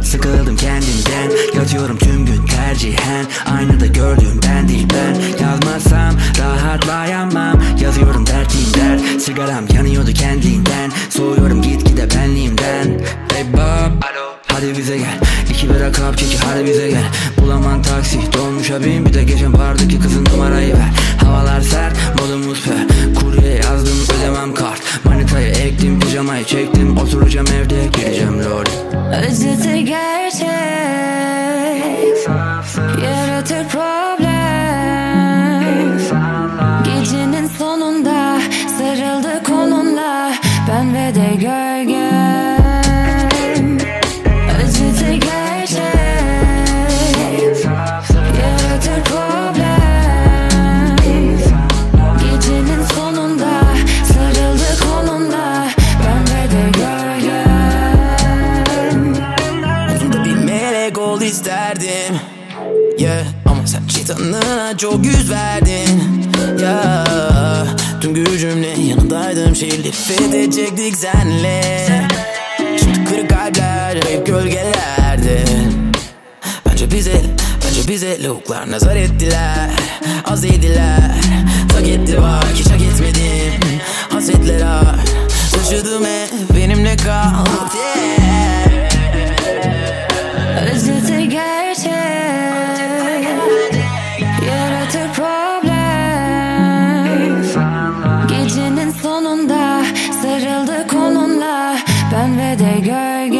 Sıkıldım kendimden, yatıyorum tüm gün tercihen. Aynada gördüğüm ben değil ben. Yazmazsam rahatlayamam, yazıyorum dertliyim dert. Sigaram yanıyordu kendinden, soğuyorum gitgide benliğimden. Hey Bob, alo, hadi bize gel. 2 bira kap keki hadi bize gel. Bulamam taksi, dolmuşa bin, bir de geçen bardaki kızın numarayı ver. Havalar sert, modumuz pe. Kurye yazdım, ödemem kart. Manitayı ektim, pijamayı çektim. Oturacağım evde, gireceğim lol. Acıtı gerçek, yaratır problem. Gecenin sonunda sarıldı kolunla ben ve de gölgem. Acıtı gerçek, yaratır problem. Gecenin sonunda sarıldı kolunla ben ve de gölgem. Uzunda bir melek ol isterdim, yeah. Ama sen şeytanına çok yüz verdin, yeah. Tüm gücümle yanındaydım, şehirleri fethedecektik senle. Şimdi kırık kalpler hep gölgelerde. Bence bize lavuklar nazar ettiler. Az yediler, tak etti bak hiç hak etmedim. Hasretler ağır, taşıdım hep benimle kal, yeah. Acıtı gerçek, yaratır problem. Gecenin sonunda sarıldı kolunla ben ve de gölge.